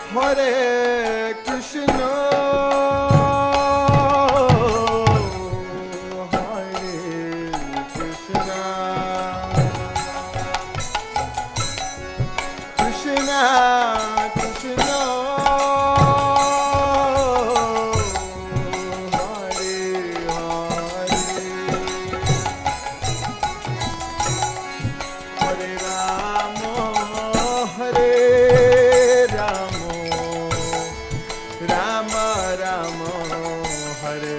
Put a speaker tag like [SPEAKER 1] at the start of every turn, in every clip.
[SPEAKER 1] Hare Krishna, Hare Krishna, Krishna Krishna, Hare Rama, Hare Rama, Rama Rama, Hare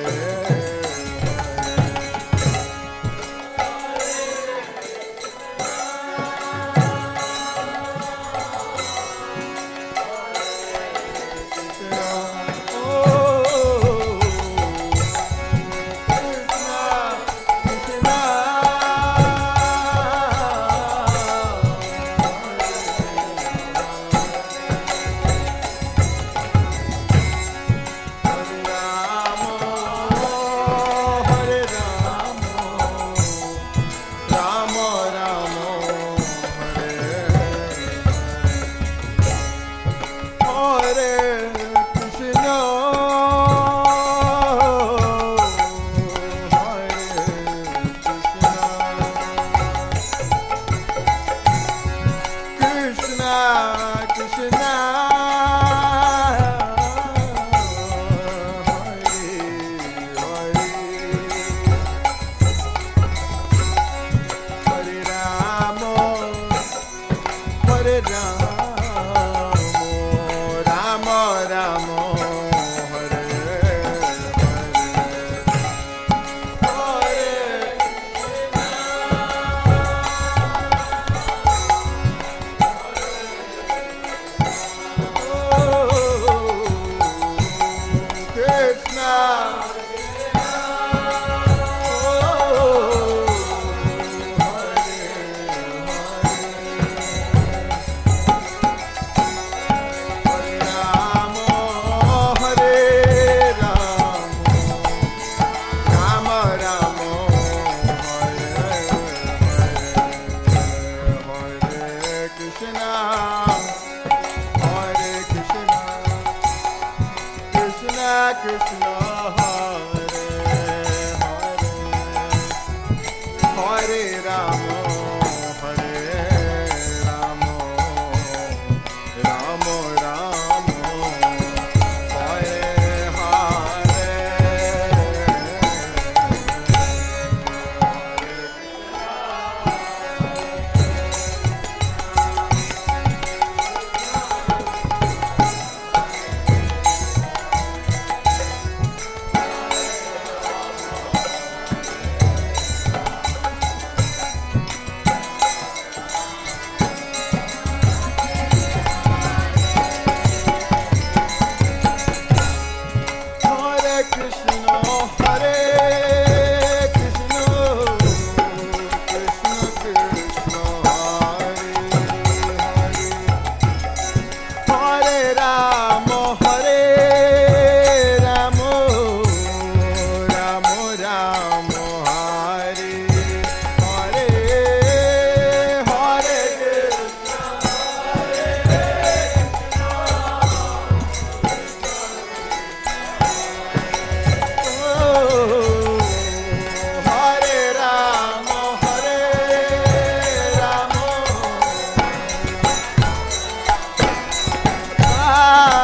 [SPEAKER 1] Krishna, Hare Rama, Hare Rama, Rama Rama, Hare Hare. Ah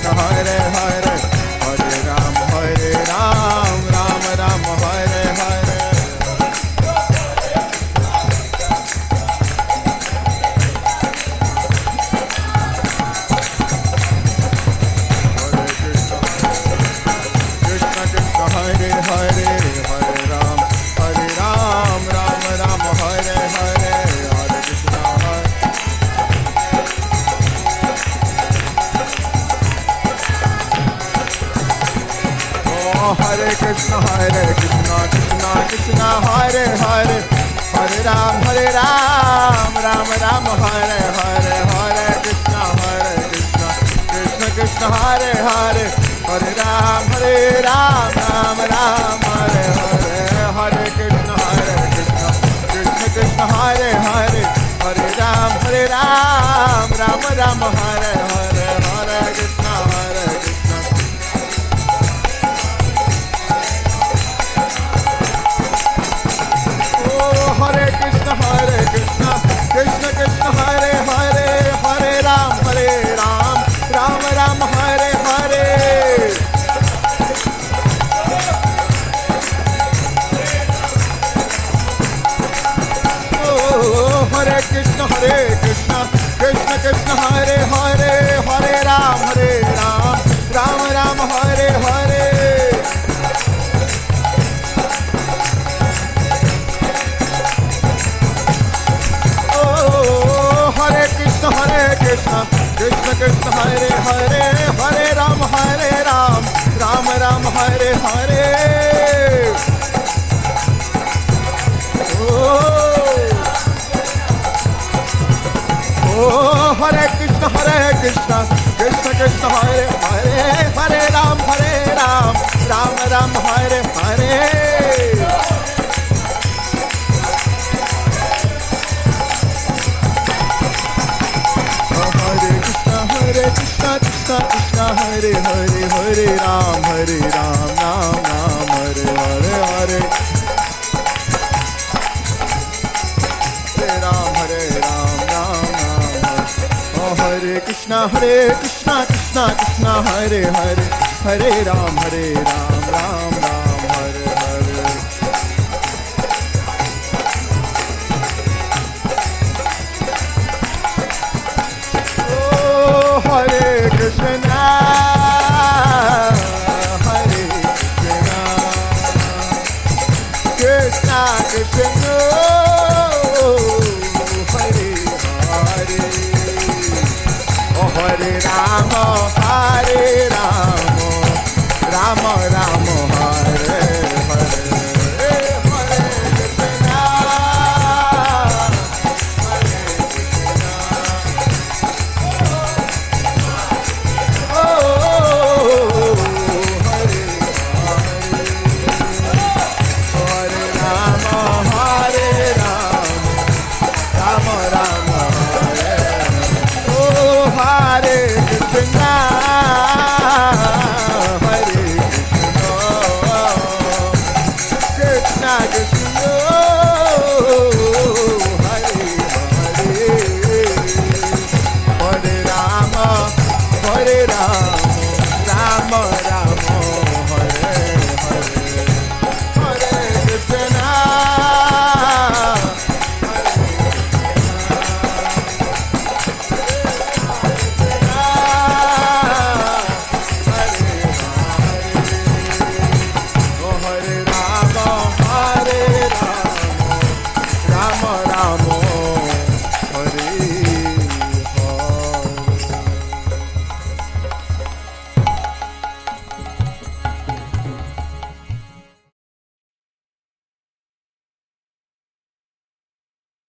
[SPEAKER 1] Hare Hare, Hare Ram, Ram Ram, Hare Hare. Krishna Krishna, Hare Hare, Hare Ram, Ram Ram, Hare Hare, Hare Krishna, Hare. Hare Krishna, Krishna Krishna, Hare Hare, Hare Ram, Ram Ram, Hare Hare, Hare Krishna, Krishna Krishna, Hare Hare, Hare Ram, Ram Ram, Hare Hare, Hare Krishna, Krishna Krishna, Hare Hare, Hare Ram, Ram Ram, Hare Hare, Hare Krishna, Krishna. Hare Krishna, Krishna Krishna, Hare Hare, Hare Ram, Ram Ram, Hare Hare. Oh, Hare Krishna, Krishna Krishna, Hare Hare, Hare Ram, Ram Ram, Hare Hare. Hare Krishna, Krishna Krishna, Hare Hare, Hare Ram, Ram Ram, Hare Hare. Oh, Hare Krishna, Krishna Krishna, Hare Hare, Hare Ram, Ram Ram, Hare Hare. Krishna Krishna, Hare Hare, Hare Ram, Ram Ram, Hare Hare, Hare Ram, Ram Ram. Oh, Hare Krishna, Krishna Krishna, Hare Hare, Hare Ram, Ram Ram, Hare Hare. Hare Krishna, Krishna Krishna, Hare Hare. Oh, Hare Rama, Hare Rama,